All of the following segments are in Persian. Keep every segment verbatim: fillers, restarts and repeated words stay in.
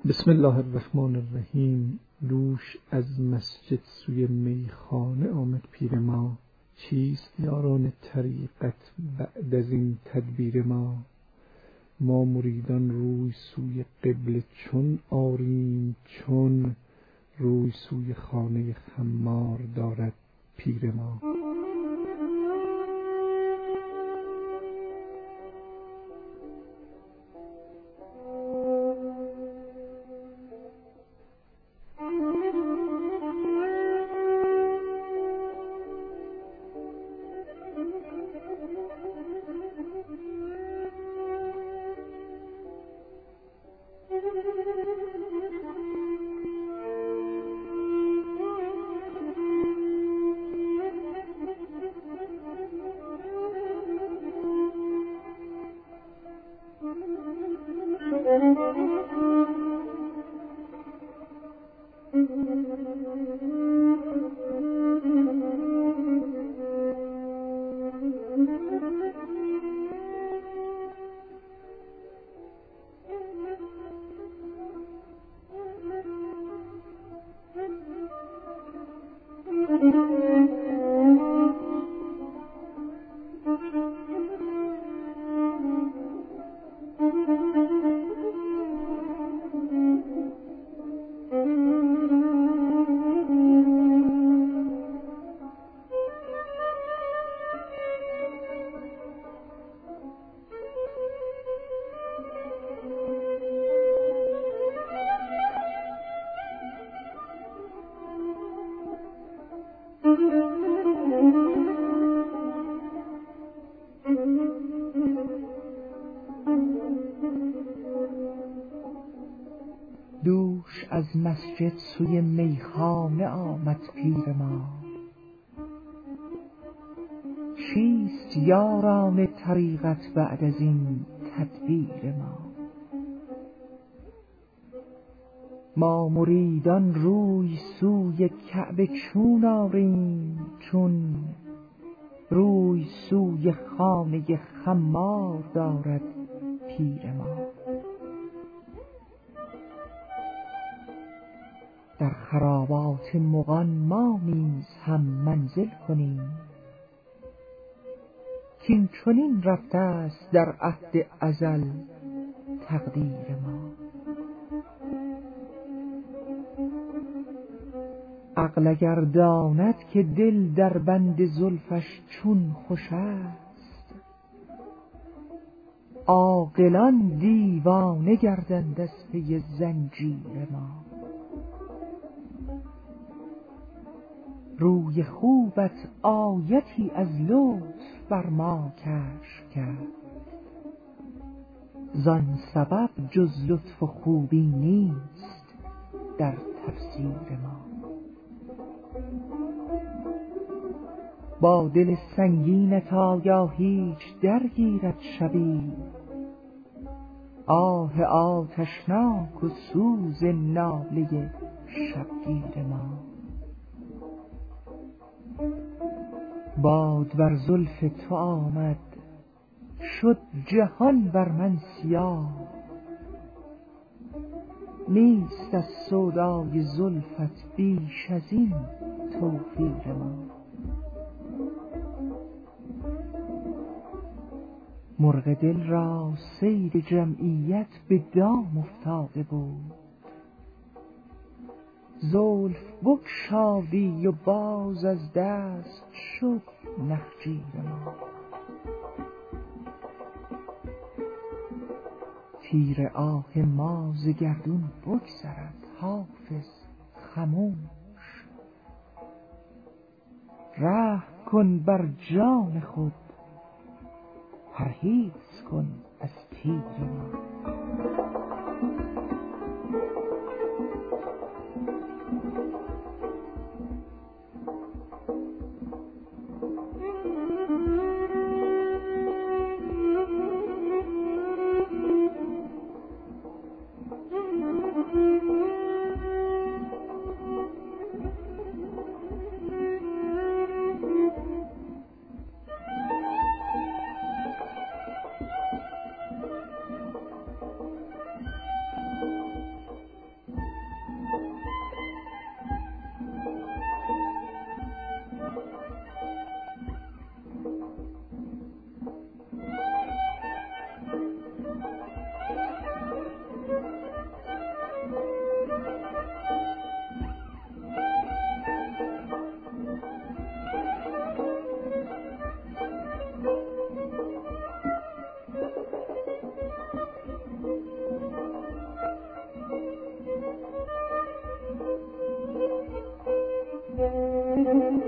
بسم الله الرحمن الرحیم. دوش از مسجد سوی میخانه آمد پیر ما، چیست یاران طریقت بعد از این تدبیر ما؟ ما مریدان روی سوی قبله چون آریم، چون روی سوی خانه خمار دارد پیر ما. دوش از مسجد سوی میخانه آمد پیر ما، چیست یاران طریقت بعد از این تدبیر ما؟ ما مریدان روی سوی کعبه چون آریم، چون روی سوی خانه خمار دارد پیر ما. در خرابات مغان ما نیز هم منزل کنیم، کین چنین رفته است در عهد ازل تقدیر ما. عقل اگر داند که دل در بند زلفش چون خوش است، عاقلان دیوانه گردند از پی زنجیر ما. روی خوبت آیتی از لطف بر ما کشف کرد، زان سبب جز لطف و خوبی نیست در تفسیر ما. با دل سنگینت آیا هیچ درگیرد شبی، آه آتشناک و سوز ناله شبگیر ما. باد بر زلف تو آمد شد جهان بر من سیاه، نیست از سودای زلفت بیش از این توفیر ما. مرغ دل را صید جمعیت به دام افتاده بود، زلف بگشادی و باز از دست شد نخجیر ما. تیر آه ما ز گردون بگذرد حافظ خموش، رحم کن بر جان خود پرهیز کن از تیر ما.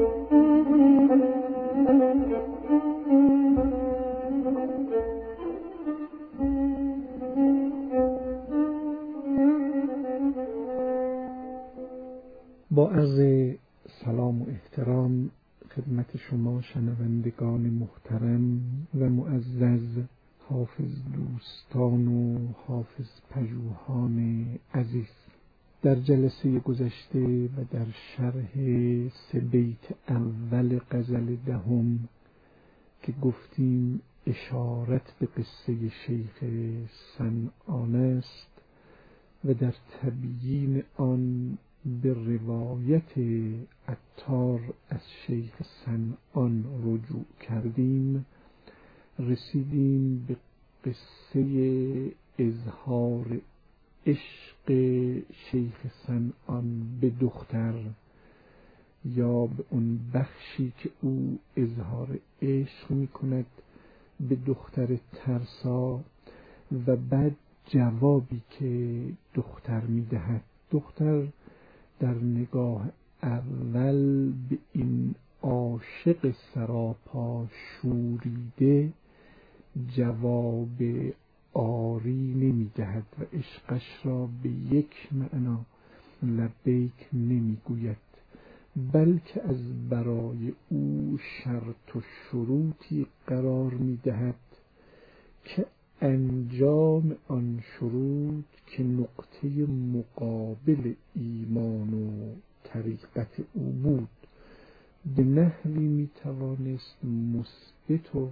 با عرض سلام و احترام خدمت شما شنوندگان محترم و معزز، حافظ دوستان و حافظ پژوهان عزیز، در جلسه گذشته و در شرح سه بیت اول غزل دهم که گفتیم اشارت به قصه شیخ صنعان است و در تبیین آن به روایت عطار از شیخ صنعان رجوع کردیم، رسیدیم به قصه اظهار عشق شیخ صنعان به دختر، یا به اون بخشی که او اظهار عشق می کند به دختر ترسا و بعد جوابی که دختر می دهد. دختر در نگاه اول به این عاشق سراپا شوریده جواب آری نمی دهد و عشقش را به یک معنا لبیک نمی گوید، بلکه از برای او شرط و شروطی قرار می دهد که انجام آن شروط که نقطه مقابل ایمان و طریقت او بود به نحوی می توانست مثبت و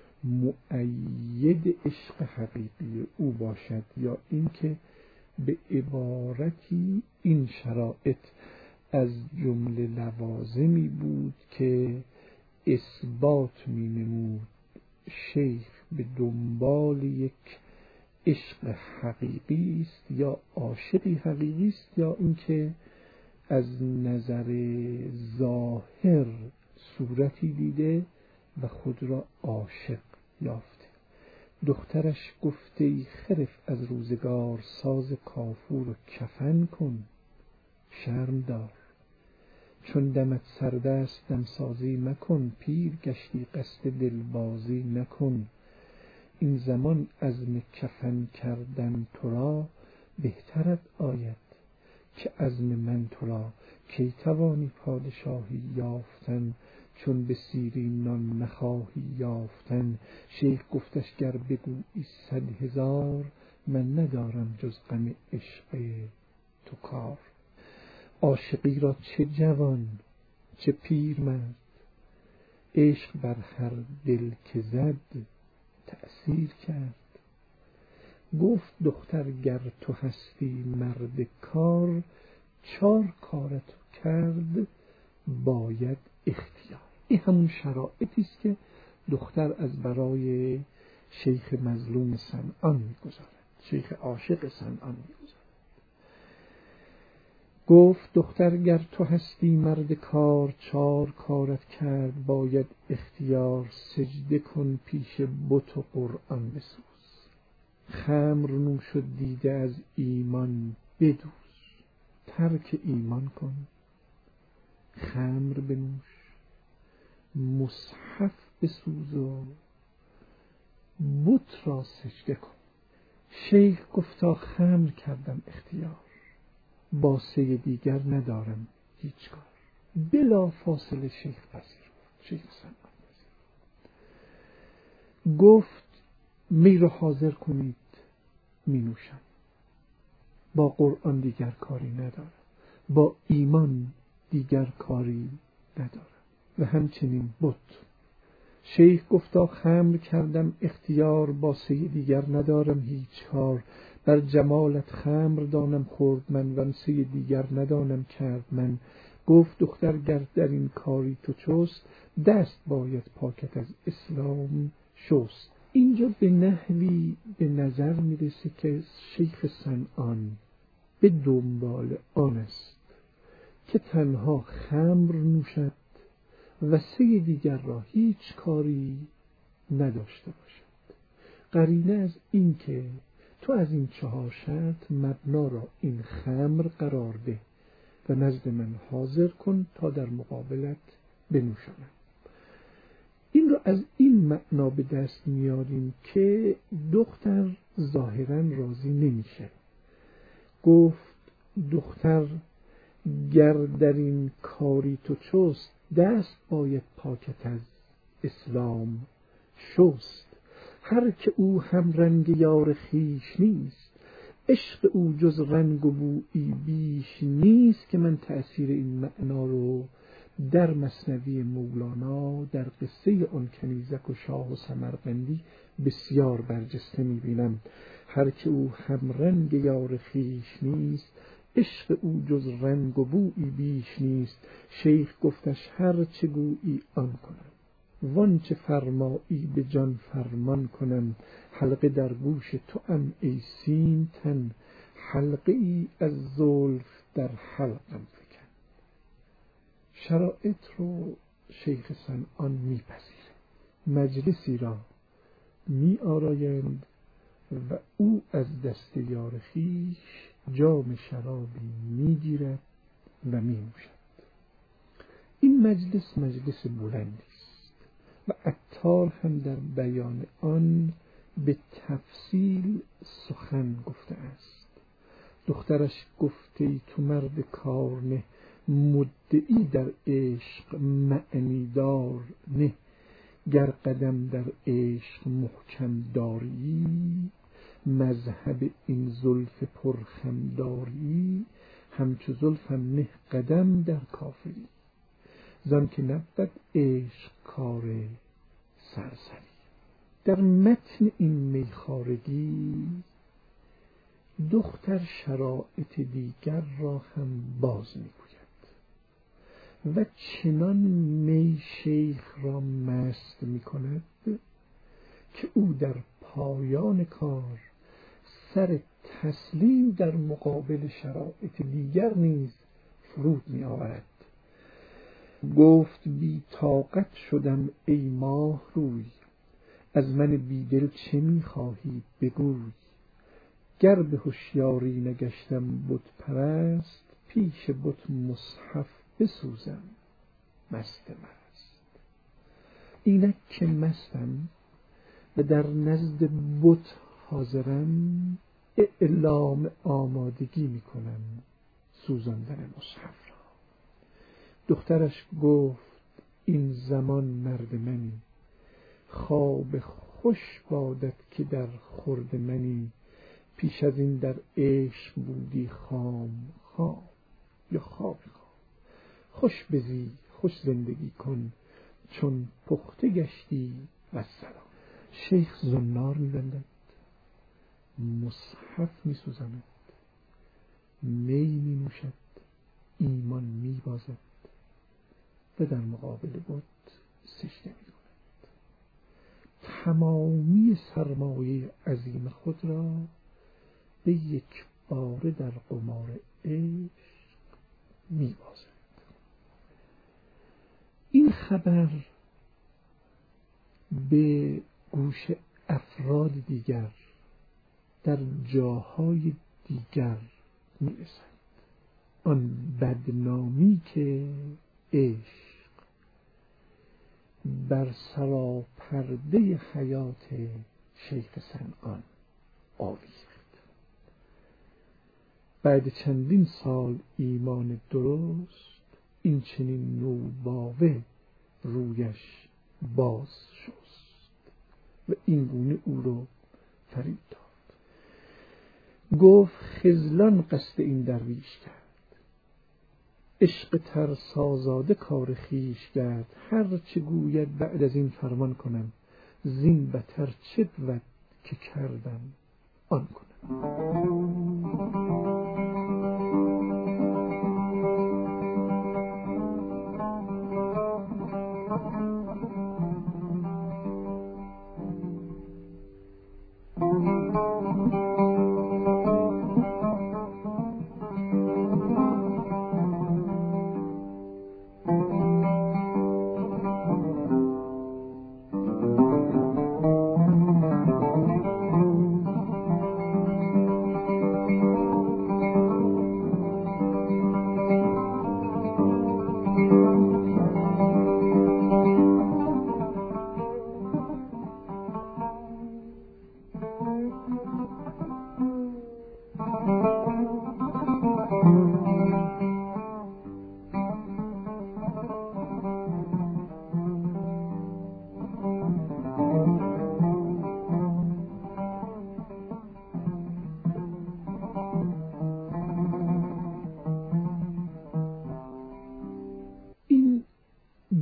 مؤید عشق حقیقی او باشد، یا اینکه به عبارتی این شرایط از جمله لوازمی بود که اثبات می نمود شیخ به دنبال یک عشق حقیقی است یا عاشقی حقیقی است، یا اینکه از نظر ظاهر صورتی دیده و خود را عاشق یافته. دخترش گفته ای خرف از روزگار، ساز کافور و کفن کن، شرم دار. چون دمت سرد است دمسازی مکن، پیر گشتی قصد دلبازی نکن. این زمان عزم کفن کردن تو را بهترت آید که عزم من تو را. کی توانی پادشاهی یافتن چون به سیری نان نخواهی یافتن. شیخ گفتش گر بگویی صد هزار، من ندارم جز غم عشق تو کار. عاشقی را چه جوان چه پیر مرد، عشق بر هر دل که زد تأثیر کرد. گفت دختر گر تو هستی مرد کار، چار کارت کرد باید اختیار. این همون شرایطی است که دختر از برای شیخ مظلوم صنعان می‌گذارد، شیخ عاشق صنعان می‌گذارد. گفت دختر گر تو هستی مرد کار، چار کارت کرد باید اختیار. سجده کن پیش بت و قرآن بسوز، خمر نوش و دیده از ایمان بدوز. ترک ایمان کن خمر بنوش، مصحف بسوز و بت را سجده کن. شیخ گفتا خمر کردم اختیار، باسه دیگر ندارم هیچ کار. بلا فاصله شیخ پذیر شیخ صنعان پذیر گفت می را حاضر کنید می نوشم. با قرآن دیگر کاری ندارم، با ایمان دیگر کاری ندارم و همچنین بت. شیخ گفتا خمر کردم اختیار، باسه دیگر ندارم هیچ کار. بر جمالت خمر دانم خورد من، ومسه دیگر ندانم کرد من. گفت دختر گر در این کاری تو چست، دست باید پاکت از اسلام شست. اینجا به نحوی به نظر میرسه که شیخ صنعان به دنبال آن است که تنها خمر نوشد و سه دیگر را هیچ کاری نداشته باشد. قرینه از این که تو از این چهار شرط مبنا را این خمر قرار ده و نزد من حاضر کن تا در مقابلت بنوشانم. این رو از این معنا به دست میاریم که دختر ظاهراً راضی نمیشه. گفت دختر گر در این کاری تو چست، دست باید پاکت از اسلام شست. هر که او هم رنگ یار خویش نیست، عشق او جز رنگ و بویی بیش نیست. که من تأثیر این معنا رو در مثنوی مولانا در قصه آن کنیزک و شاه و سمرقندی بسیار برجسته میبینم. هر که او هم رنگ یار خویش نیست، عشق او جز رنگ و بویی بیش نیست. شیخ گفتش هر چه گویی آن کنم، وان چه فرمایی به جان فرمان کنم. حلقه در گوش تو ام ای سیم تن، حلقه ای از زلف در حلقم فکن. شرایط رو شیخ صنعان میپذیره، مجلسی را می آرایند و او از دست یار خویش جام شرابی میگیرد و می نوشد. این مجلس مجلس بلندی است و عطار هم در بیان آن به تفصیل سخن گفته است. دخترش گفته تو مرد کار نه، مدعی در عشق معنی دار نه. گر قدم در عشق محکم داری، مذهب این زلف پرخم داری. همچو زلفم نه قدم در کافری، زان که نبود عشق کار سرسری. در متن این میخارگی دختر شرایط دیگر را هم باز میگوید و چنان می شیخ را مست میکند که او در پایان کار سر تسلیم در مقابل شرایط دیگر نیز فرود می آورد. گفت بی طاقت شدم ای ماه روی، از من بیدل چه می خواهی بگوی. گر به هوشیاری نگشتم بت پرست، پیش بت مصحف بسوزم مست مست. اینک که مستم و در نزد بت حاضرم، اعلام آمادگی میکنم سوزاندن مصحف را. دخترش گفت این زمان مرد منی، خواب خوش بادت که در خورد منی. پیش از این در عشق بودی خام خام یا خواب خواب. خوش بزی خوش زندگی کن چون پخته گشتی و سلام. شیخ زنار می‌بندد، مصحف می‌سوزاند، می می‌نوشد، ایمان می‌بازد و در مقابل بت سجده می‌کند. تمامی سرمایه عظیم خود را به یک باره در قمار عشق می‌بازد. این خبر به گوش افراد دیگر در جاهای دیگر میرسد. آن بدنامی که عشق بر سراپرده حیات شیخ صنعان آویخت. بعد چندین سال ایمان درست، این چنین نوباوه رویش باز شست و این گونه او رو فرید داد. گفت خذلان قصد این درویش کرد، عشق ترسازاده کار خویش کرد. هر چه گوید بعد از این فرمان کنم، زین بتر چه بود که کردم آن کنم.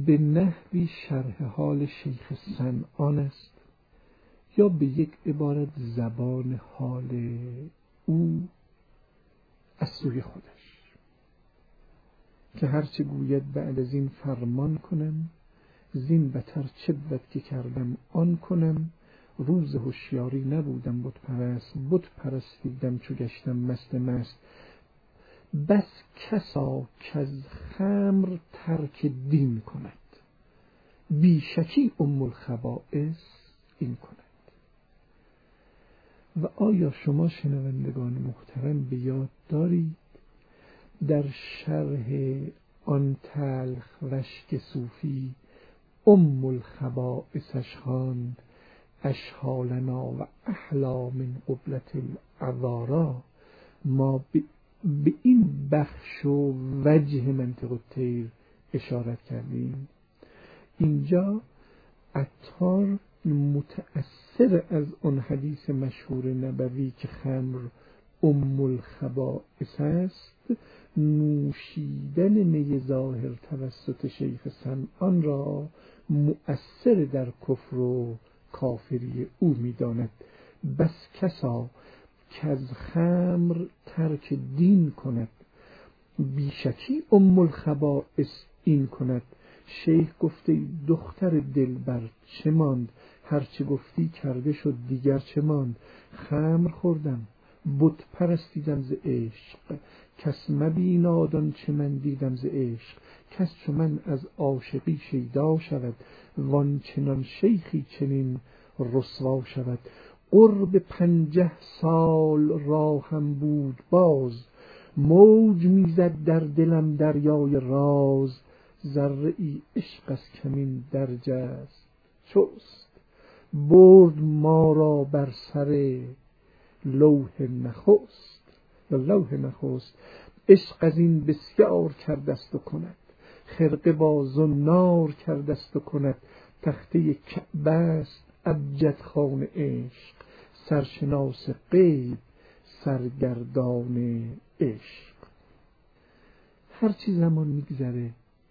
به نحوی شرح حال شیخ صنعان است یا به یک عبارت زبان حال او از سوی خودش، که هرچه گوید بعد از این فرمان کنم، زین بتر چه بود که کردم آن کنم. روز هوشیاری نبودم بت پرست، بت پرستیدم چو گشتم مست مست. بس کسا کز خمر ترک دین کند، بی شکی ام الخبائث این کند. و آیا شما شنوندگان محترم به یاد دارید در شرح آن تلخ رشک صوفی ام الخبائثش خواند اشحالنا و احلا من قبلت العذارا؟ ما به این بخش و وجه منطق الطیر اشارت کردیم. اینجا عطار متأثر از آن حدیث مشهور نبوی که خمر ام الخبائث است، نوشیدن می ظاهر توسط شیخ صنعان را مؤثر در کفر و کافری او می‌داند. بس کسا که از خمر ترک دین کند، بیشکی ام الخبائث این کند. شیخ گفته دختر دلبر چه ماند، هرچه گفتی کرده شد دیگر چه ماند. خمر خوردم بت پرستیدم ز عشق، کس مبیناد آنچه من دیدم ز عشق. کس چو من از عاشقی شیدا شود، وان چنان شیخی چنین رسوا شود. قرب پنجه سال راهم بود باز، موج میزد در دلم دریای راز. ذره ای عشق از کمین درج است چست، برد ما را بر سر لوح نخست یا لوح نخست. عشق از این بسیار کردست و کند، خرقه با زنار کردست و کند. تخته کعبه است ابجد خوان عشق، سرشناس غیب سرگردان عشق. هرچی زمان میگذره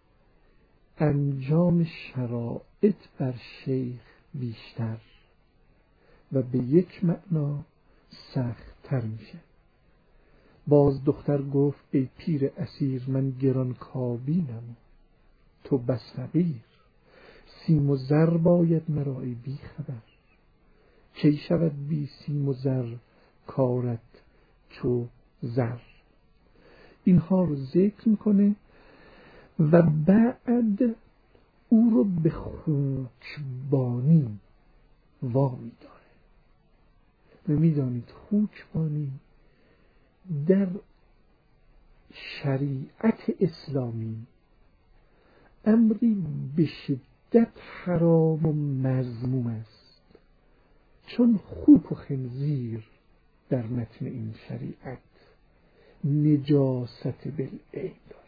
انجام شرایط بر شیخ بیشتر و به یک معنا سخت تر میشه. باز دختر گفت ای پیر اسیر من گران کابینم، تو بس فقیر. سیم و زر باید مرا ای بی خبر، کی شود بی سیم و زر کارت چو زر. اینها رو ذکر میکنه و بعد او رو به خوکبانی وامی داره. و میدانید خوکبانی در شریعت اسلامی امری به شدت حرام و مذموم است، چون خوک و خنزیر در متن این شریعت نجاست بالعین دارد.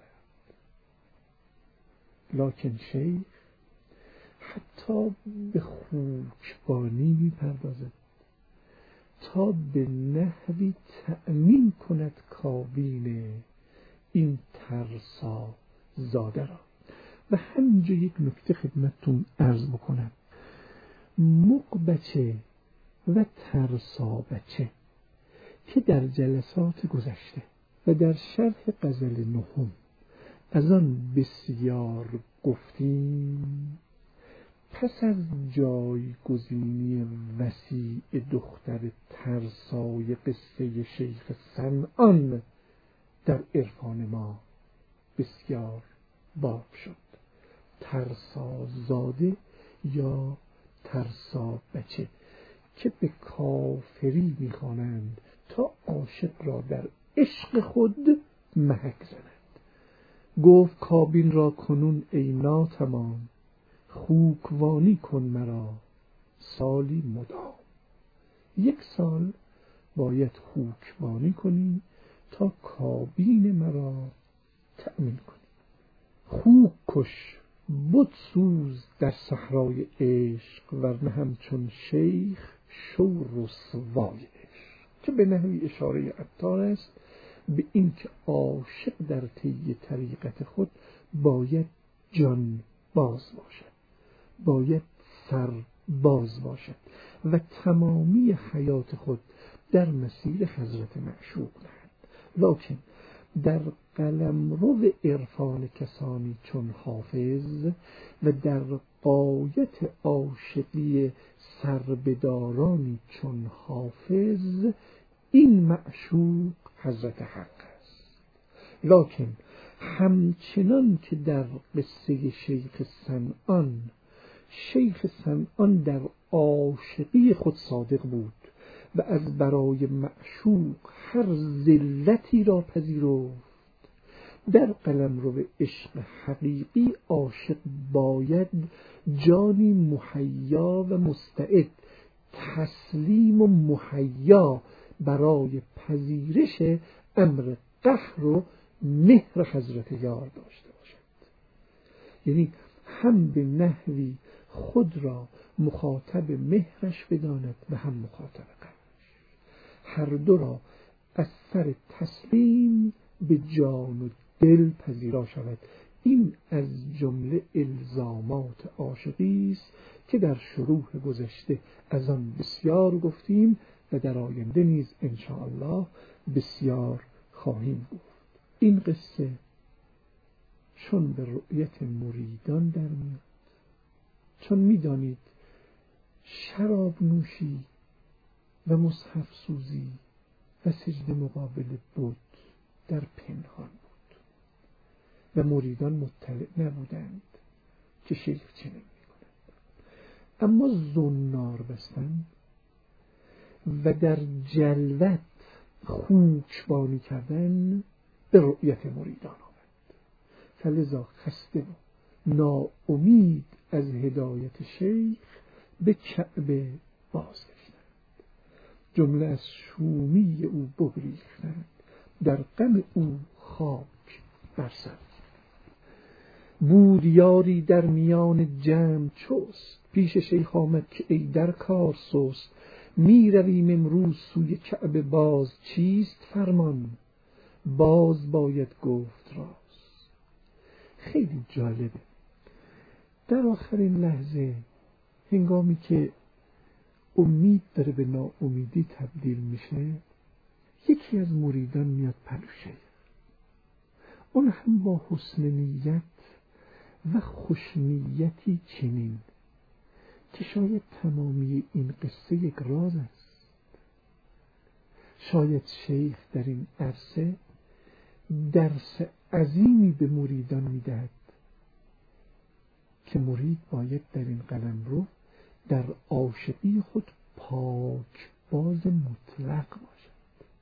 لکن شیخ حتی به خوکبانی میپردازد تا به نحوی تأمین کند کابین این ترسا زاده را. و همینجا یک نکته خدمتتون عرض بکنم. مغ بچه و ترسا بچه که در جلسات گذشته و در شرح غزل نهم از آن بسیار گفتیم، پس از جایگزینی وسیع دختر ترسای قصه شیخ صنعان در عرفان ما بسیار باب شد. ترسا زاده یا ترسا بچه که به کافری میخوانند تا عاشق را در عشق خود محک زند. گفت کابین را کنون ای ناتمام، خوکوانی کن مرا سالی مدام. یک سال باید خوکوانی کنی تا کابین مرا تأمین کنی. خوک کش بت سوز در صحرای عشق، ورنه همچون شیخ شو رسوای عشق. که به نحوی اشاره عطار است به این که عاشق در طی طریقت خود باید جان باز باشد، باید سر باز باشد و تمامی حیات خود در مسیر حضرت معشوق نهد. لکن در قلمرو عرفان کسانی چون حافظ و در غایت عاشقی سربدارانی چون حافظ این معشوق حضرت حق است. لکن همچنان که در قصه شیخ صنعان، شیخ صنعان در عاشقی خود صادق بود و از برای معشوق هر ذلتی را پذیرفت، در قلمرو عشق حقیقی عاشق باید جانی مهیا و مستعد، تسلیم و مهیا برای پذیرش امر قهر و مهر حضرت یار داشته باشد. یعنی هم به نحوی خود را مخاطب مهرش بداند و هم مخاطب قهرش، هر دو را از سر تسلیم به جان و دل پذیرا شود. این از جمله الزامات عاشقی است که در شروح گذشته از آن بسیار گفتیم و در آینده نیز ان شاء الله بسیار خواهیم گفت. این قصه چون به رؤیت مریدان در میاد، چون میدانید شراب نوشی و مصحف سوزی و سجده مقابل بود در پنهان بود و مریدان مطلع نبودند که شیخ چنین میکند، اما زنار بستن و در جلوت خوکبانی کردن به رؤیت مریدان آمد. فلذا خسته و ناامید از هدایت شیخ به کعبه بازگشتند، جمله از شومی او بگریختند، در غم او خاک بر سر. بود یاری در میان جمع چست، پیش شیخ آمد که ای در کار سست، می رویم امروز سوی کعبه باز، چیست فرمان باز باید گفت راست. خیلی جالبه در آخرین لحظه هنگامی که امید داره به ناامیدی تبدیل میشه، یکی از مریدان میاد پلو شیخ، اون هم با حسن نیت و خوشنیتی چنین که شاید تمامی این قصه یک راز است. شاید شیخ در این عرصه درس عظیمی به مریدان میدهد که مرید باید در این قلمرو در عاشقی خود پاک باز مطلق باشد.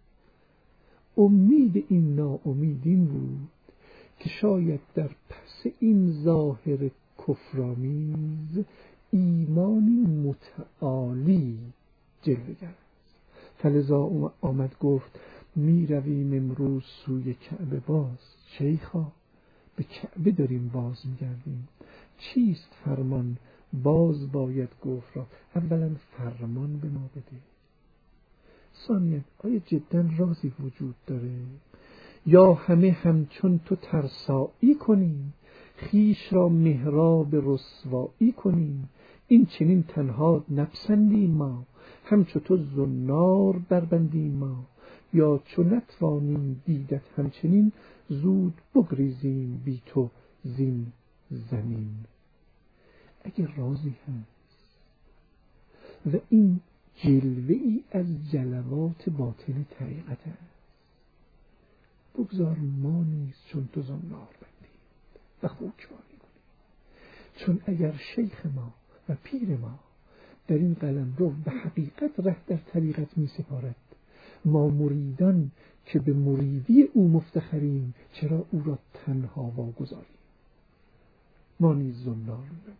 امید این ناامید این بود که شاید در پس این ظاهر کفرآمیز ایمانی متعالی جلوه گرفت. فلذا آمد گفت می رویم امروز سوی کعبه باز. شیخا به کعبه داریم باز می گردیم، چیست فرمان باز باید گفت را؟ اولا فرمان به ما بده، ثانیا آیا جدا رازی وجود داره یا همه همچون تو ترسایی کنیم، خیش را محراب رسوایی کنیم، این چنین تنها نپسندیم ما، همچو تو زنار بربندیم ما، یا چو نتوانیم دیدت همچنین، زود بگریزیم بی تو زین زمین. اگر رازی هست و این جلوه ای از جلوات باطن طریقت است، بگذار ما نیز چون تو زنار بندیم و خوکبانی کنیم. چون اگر شیخ ما و پیر ما در این قلمرو به حقیقت ره در طریقت می سپارد، ما مریدان که به مریدی او مفتخریم چرا او را تنها واگذاریم؟ ما نیز زنار بندیم.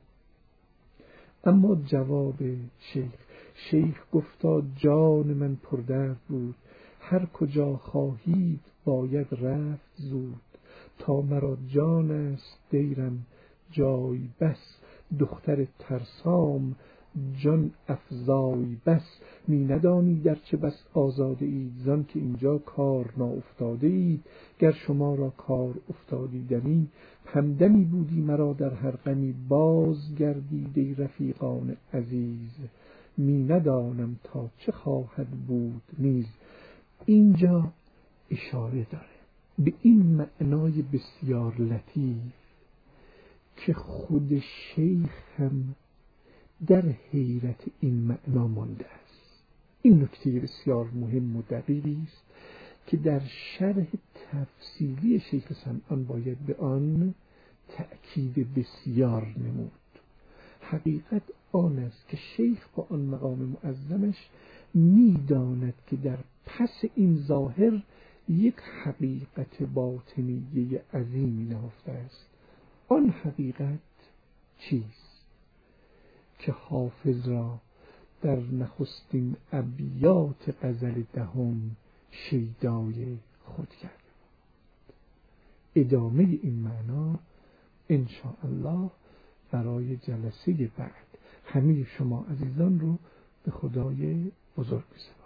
اما جواب شیخ شیخ گفتا جان من پردرد بود، هر کجا خواهید باید رفت زود، تا مرا جان است دیرم جای بس، دختر ترسام جان افزای بس، می ندانی در چه بس آزاده اید، زان که اینجا کار ناافتاده اید. گر شما را کار افتادیدنی، همدمی بودی مرا در هر غمی. باز گردید ای رفیقان عزیز، می ندانم تا چه خواهد بود نیز. اینجا اشاره داره به این معنای بسیار لطیف که خود شیخ هم در حیرت این معنا مانده است. این نکته بسیار مهم و دقیقی است که در شرح تفصیلی شیخ صنعان باید به آن تأکید بسیار نمود. حقیقت آن است که شیخ با آن مقام معظمش می‌داند که در پس این ظاهر یک حقیقت باطنیه عظیمی نهفته است. آن حقیقت چیست که حافظ را در نخستین ابیات غزل دهم شیدای خود کرد. ادامه این معنا ان شاء الله برای جلسه بعد. همه شما عزیزان رو به خدای بزرگ می‌سپارم.